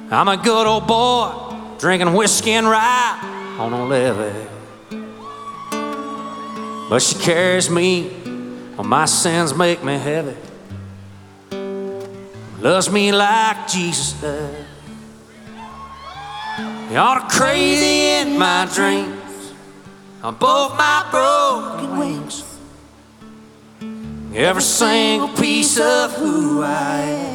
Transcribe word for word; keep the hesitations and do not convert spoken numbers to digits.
I'm a good old boy, drinking whiskey and rye on a levee. But she carries me when my sins make me heavy. Loves me like Jesus does. You're crazy in my dreams, on both my broken wings. Every single piece of who I am.